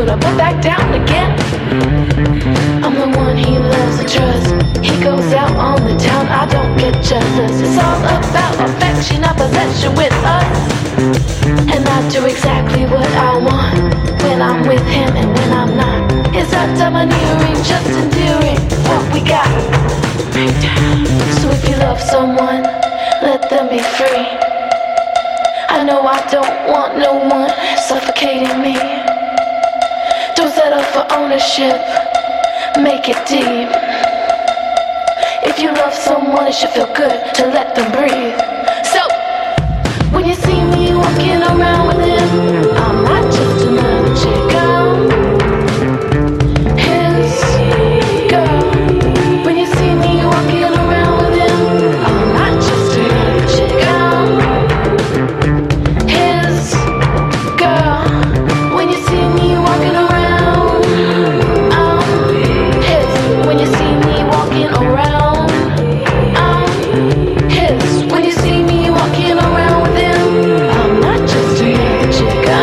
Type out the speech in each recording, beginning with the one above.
but I put back down again. I'm the one he loves and trusts. He goes out on the town, I don't get jealous. It's all about affection, not possession with us. And I do exactly what I want when I'm with him and when I'm not. It's not domineering, just endearing what we got. So if you love someone, let them be free. I know I don't want no one suffocating me. Don't settle for ownership, make it deep. If you love someone, it should feel good to let them breathe. So, when you see me walking around with him, I'm not just another chick, I'm his girl. When you see me walking around with him, I'm not just another chick, I'm his girl. When you see me walking around, I'm his. When you see me walking around, I'm his. When you see me walking around with him, I'm not just another chick,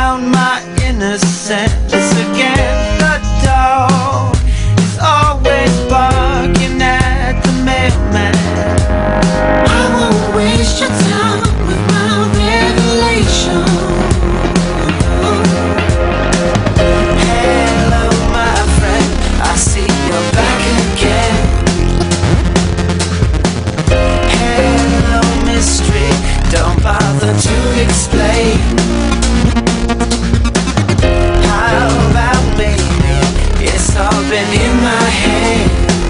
found my innocence again. The dog is always barking at the mailman. I won't waste your time with my revelation. Hello, my friend, I see you're back again. Hello, mystery, don't bother to explain. How about maybe it's all been in my head.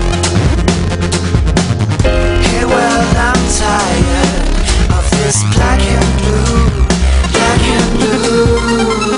Hey, well, I'm tired of this black and blue, black and blue.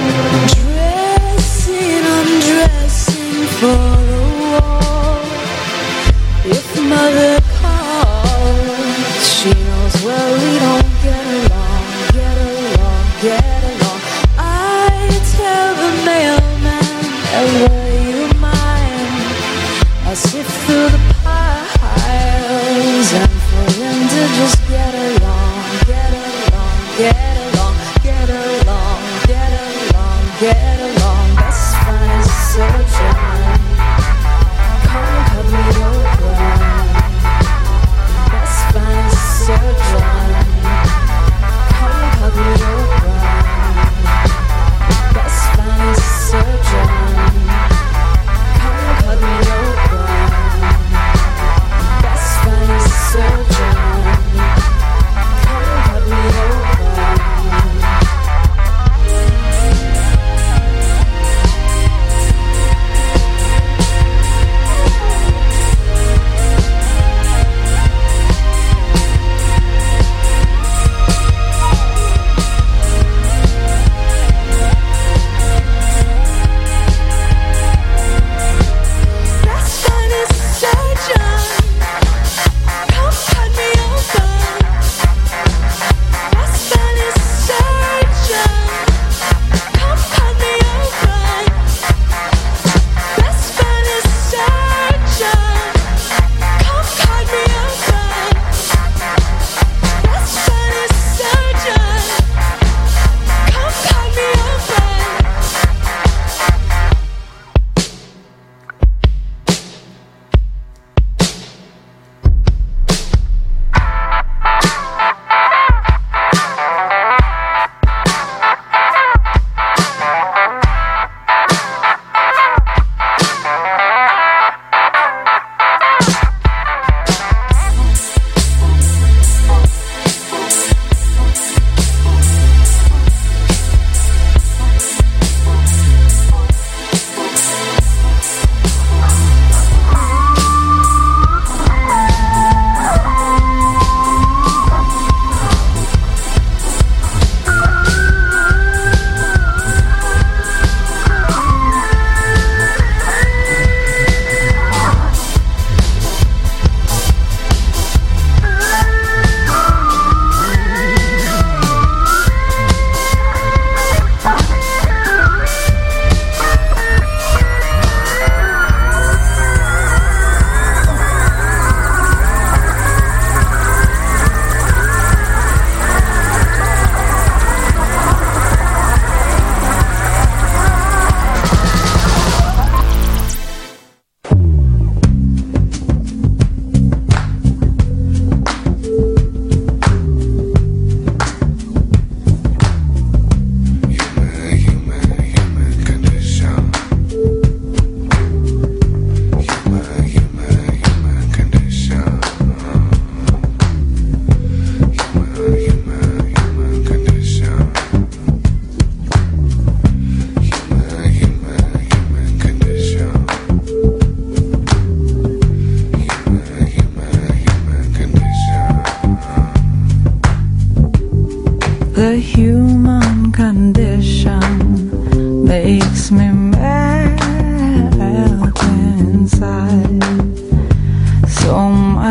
Undressing for the war.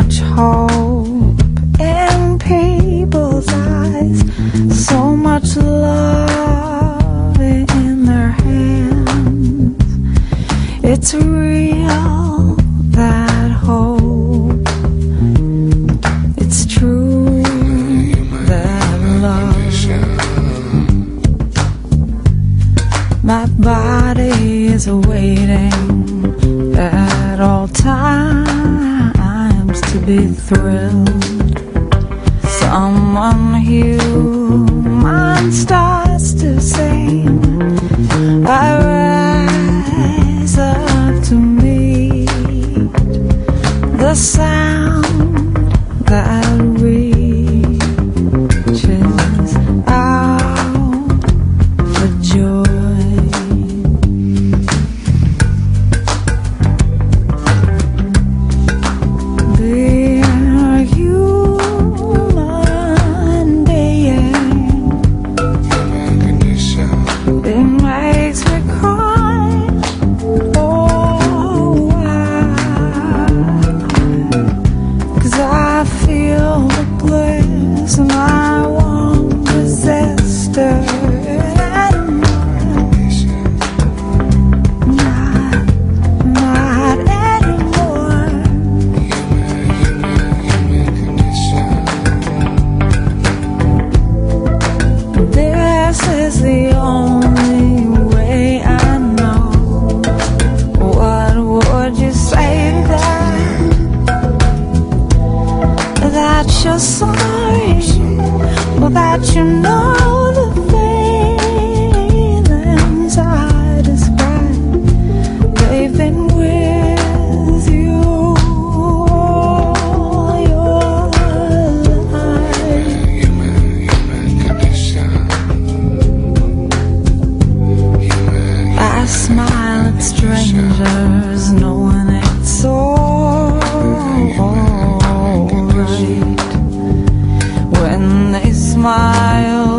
much hope in people's eyes, so much love in their hands. It's real, that hope. It's true, that love. My body is waiting at all times to be thrilled. Someone human starts to sing. I rise up to meet the sound that reaches out for joy. You're sorry, well, that you know the feelings I describe. They've been with you all your life. I smile at strangers, knowing it's all right. When they smile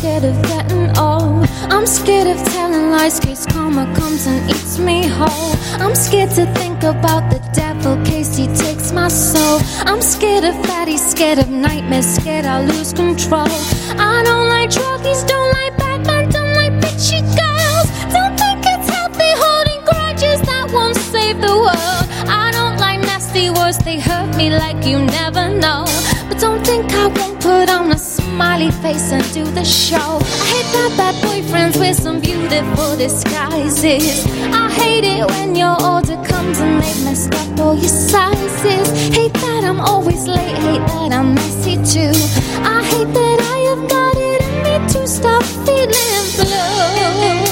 scared of getting old. I'm scared of telling lies, case karma comes and eats me whole. I'm scared to think about the devil, case he takes my soul. I'm scared of fatties, scared of nightmares, scared I'll lose control. I don't like druggies, don't like Batman, don't like bitchy girls. Don't think it's healthy holding grudges that won't save the world. I don't like nasty words, they hurt me like you never know. But don't think I won't put on a smiley face and do the show. I hate that bad boyfriends with some beautiful disguises. I hate it when your order comes and they've messed up all your sizes. Hate that I'm always late, hate that I'm messy too. I hate that I have got it in me to stop feeling blue.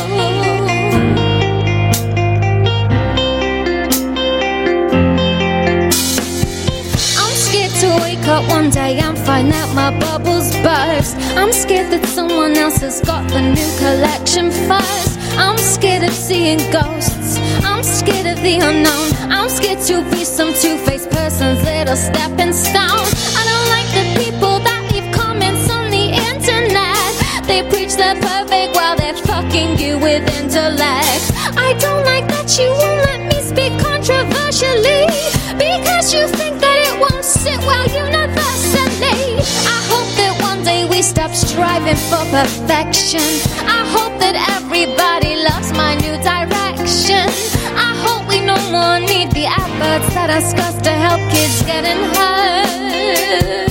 Wake up one day and find out my bubbles burst. I'm scared that someone else has got the new collection first. I'm scared of seeing ghosts, I'm scared of the unknown. I'm scared to be some two-faced person's little stepping stone. I don't like the people that leave comments on the internet. They preach they're perfect while they're fucking you with intellect. I don't like that you won't let me speak controversially, because you think that it won't sit well universally. I hope that one day we stop striving for perfection. I hope that everybody loves my new direction. I hope we no more need the adverts that ask us to help kids getting hurt.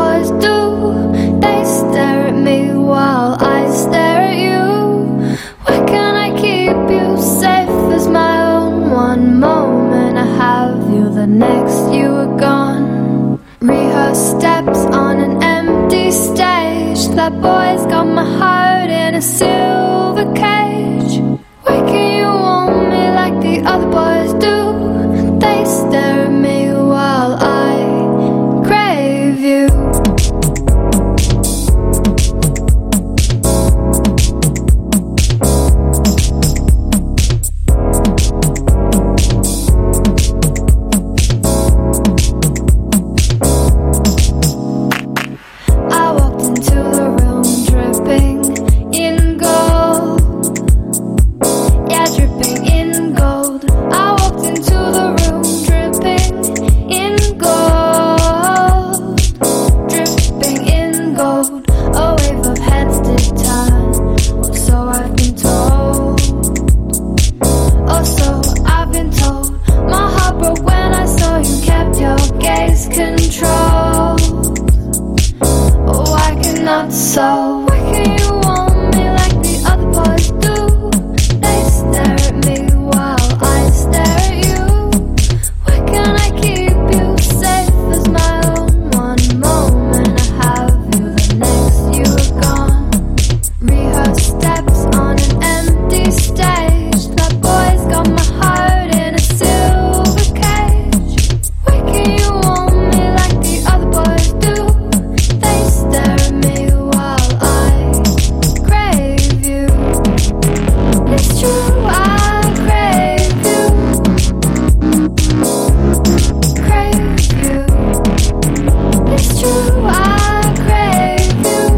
boys do. They stare at me while I stare at you. Where can I keep you safe as my own? One moment I have you, the next you are gone. Rehearse steps on an empty stage. That boy's got my heart in a silver cage. Why can't you want me like the other boys do? They stare at me while I crave you. I walked into the room dripping in gold. Yeah, dripping in gold. I walked into the room dripping in gold. Dripping in gold. A wave of heads did turn, or so I've been told. Oh, so I've been told. My heart broke when I saw you kept your gaze controlled. Oh, I cannot so. Why can you want me like the other boys do? They stare at me while I stare at you. Why can't I keep you safe as my own? One moment I have you, the next you are gone. Rehearse steps on an empty stage. That boy's got my heart in a silver cage. Why can't you want me like the other boys do? They stare at me while I crave you. It's true, I crave you. Crave you. It's true, I crave you.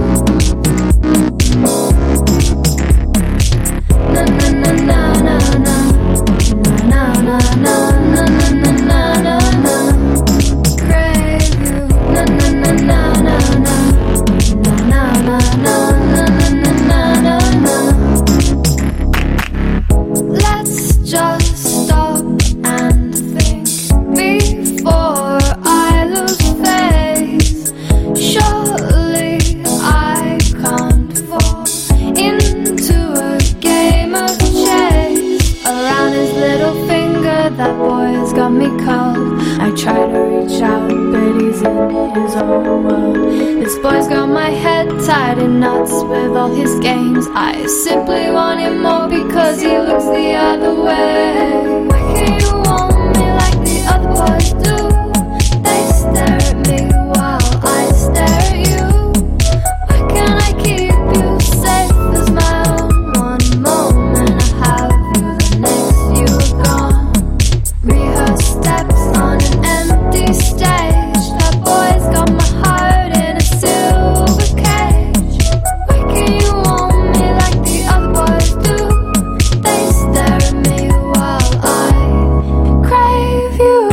Na na na na na na. Na na na na na na na na na. Crave you. Na na na na na na. Na na na na na na na na. Let's just stop and think before I lose faith. Surely I can't fall into a game of chase. Around his little finger, that boy's got me curled. I try to reach out, but he's in his own world. This boy's got my head tied in knots with all his games. I simply want him more because he looks the other way. Why can't you want me like the other boys do? They stare at me while I stare at you. Why can't I keep you safe as my own? One moment I have you, the next you are gone. Rehearse steps on an empty stage. That boy's got my heart in a silver cage. Why can't you want me like the other boys do? They stare at me while I crave you.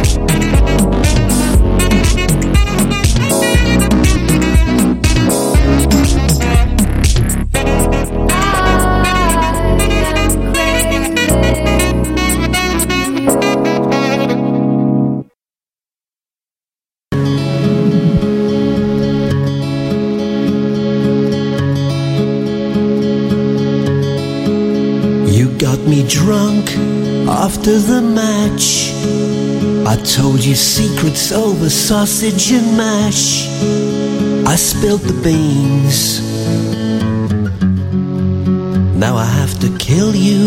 I am craving You got me drunk after the match. I told you secrets over sausage and mash. I spilled the beans. Now I have to kill you.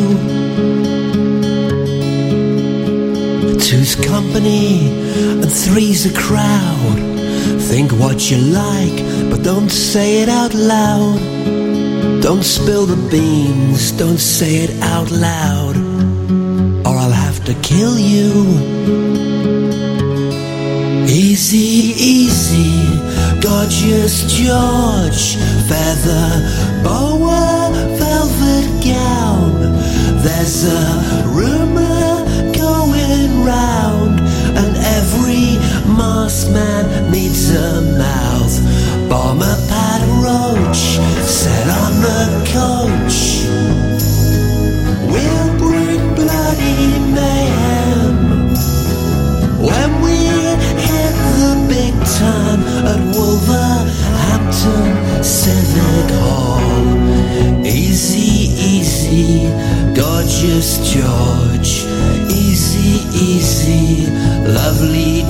Two's company and three's a crowd. Think what you like, but don't say it out loud. Don't spill the beans, don't say it out loud, or I'll have to kill you. Easy, easy, gorgeous George, feather boa, velvet gown. There's a rumor going round, and every masked man needs a mouth. Bomber Pat Roach sat on the coach. We'll bring bloody mayhem when we hit the big time at Wolverine.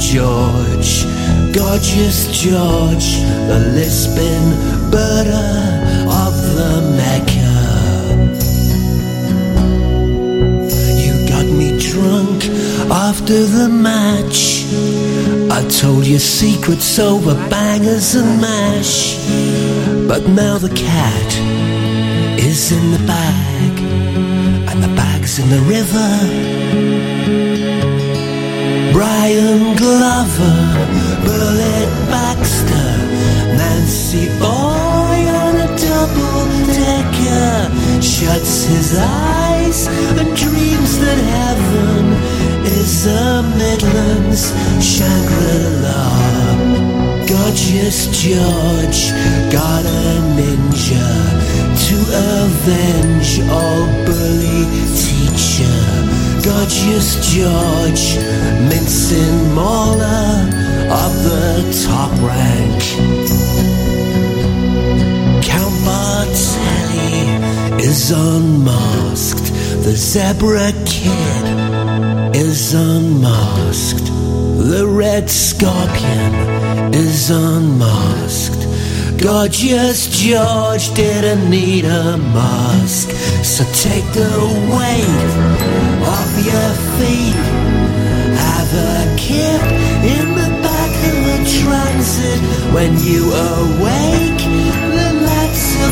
George, gorgeous George, the lisping birder of the Mecca. You got me drunk after the match. I told you secrets over bangers and mash. But now the cat is in the bag, and the bag's in the river. Brian Glover, Bullet Baxter, Nancy Boy on a double-decker, shuts his eyes and dreams that heaven is a Midlands Shangri-La. Gorgeous George got a ninja to avenge all bully teacher. Gorgeous George, mincing mauler of the top rank. Count Bartelli is unmasked. The Zebra Kid is unmasked. The Red Scorpion is unmasked. Gorgeous George didn't need a mask. So take the weight off your feet. Have a kip in the back of a transit. When you awake, the lights of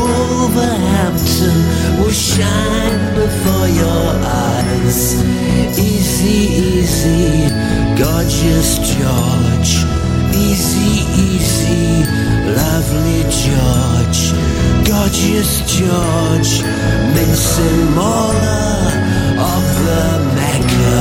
Wolverhampton will shine before your eyes. Easy, easy, gorgeous George. Easy, easy, lovely George. Gorgeous George, mincing mauler of the Mecca.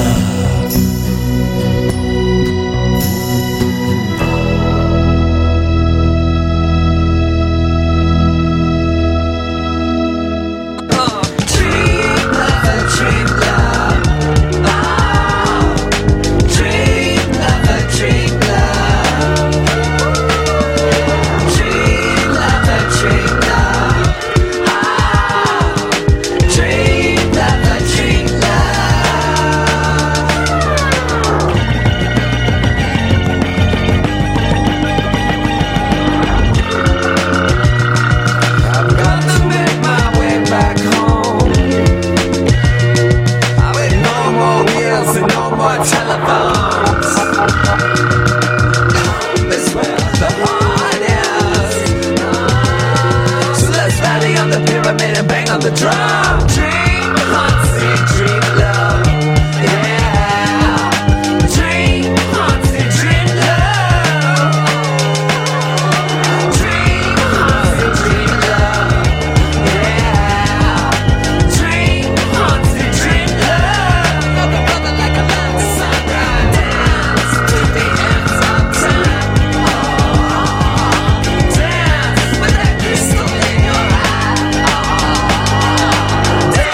Dance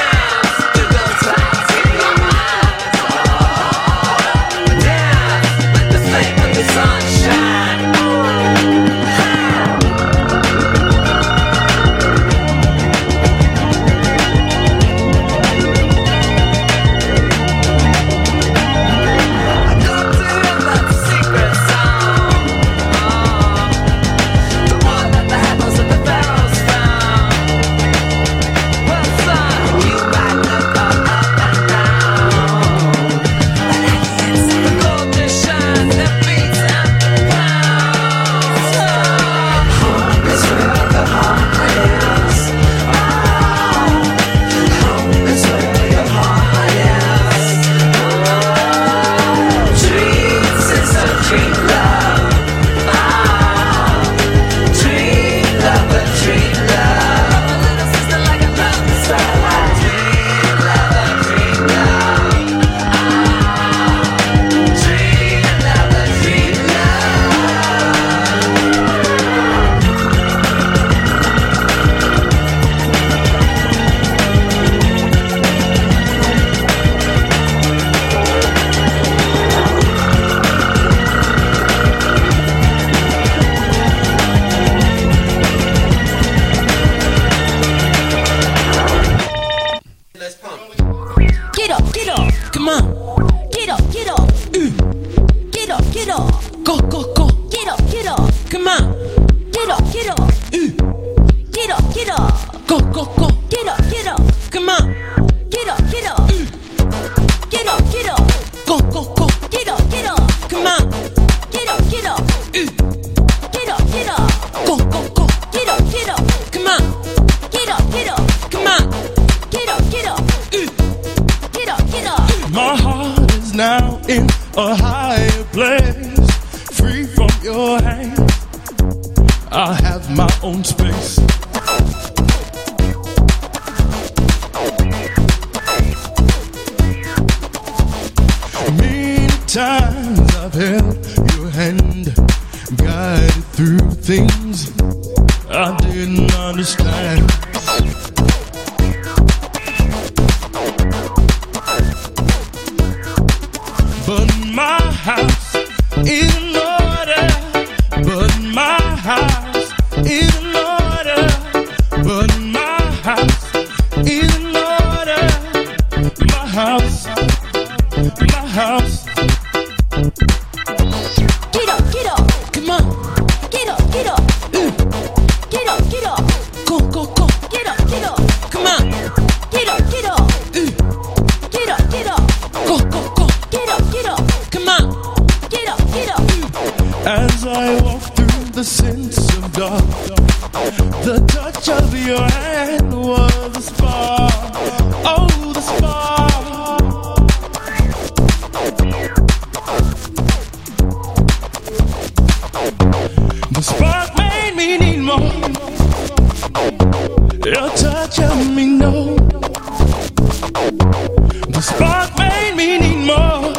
Come on. Get up, get up. Get up, get up. Go, go, go. Get up, get up. Come on. Get up, get up. Get up, get up. Go, go, go. Get up, get up. Come on. Get up, get up. Get up, get up. Go, go, go. Get up, get up. Come on. Get up, get up. Come on. Get up, get up. Get up, get up. My heart is now in a higher place, free from your hands. I have my own space. Many times I've held your hand, guided through things I didn't understand. But my house is in order. But my house is in order. But my house is in order. My house, my house. Get up, get up. Come on. Get up, get up. Get up, get up. Go, go, go. Get up, get up. Come on. Get up, get up. Get up, get up. Go, go, go. Get up, get up. Come on. Get up, get up. As I walk through the sense of dark, the touch of your hand was a spark. Oh, the spark. The spark made me need more. Your touch helped me know. The spark made me need more.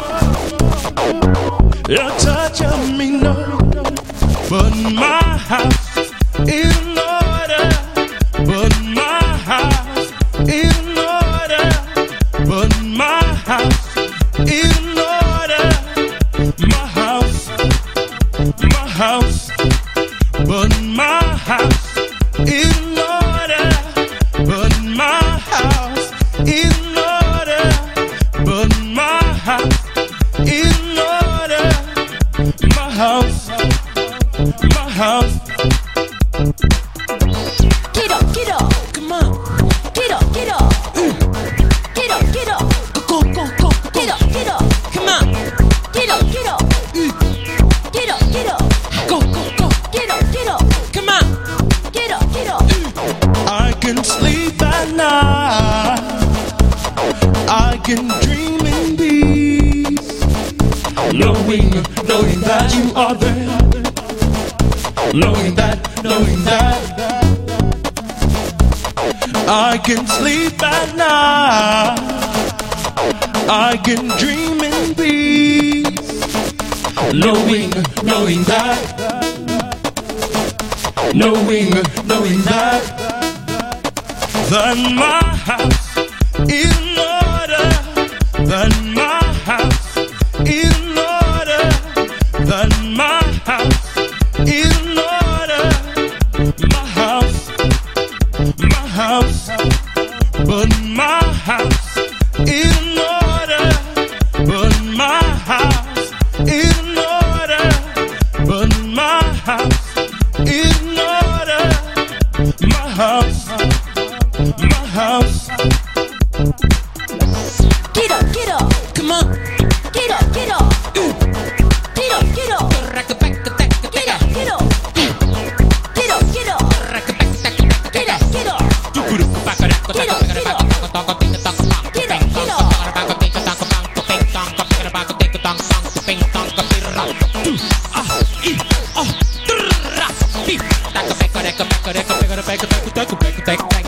Your touch helped me know. But my house is in order. But my house is in order. But my house is in order. My house, my house. But my house is in order. But my house is in order. But my house is in order. My house, my house. Get up, get up. Come on. Get up, get up. Get up, get up. Go, go, go. Get up, get up. Come on. Get up, get up. Get up, get up. Go, go, go. Get up, get up. Come on. Get up, get up. I can sleep at night. I can dream in peace, knowing that you are there. Knowing that I can sleep at night. I can dream in peace, knowing that my house is in order. That my house is in order. That my house is in order. My house, my house. But my house is in order. But my house is in order. But my house is in order. My house, my house. Get up, get up. Come on. Get up, get up. Get up, get up. Get up, get up. Get up, get up. Get up, get up. Get up, get up. Get up.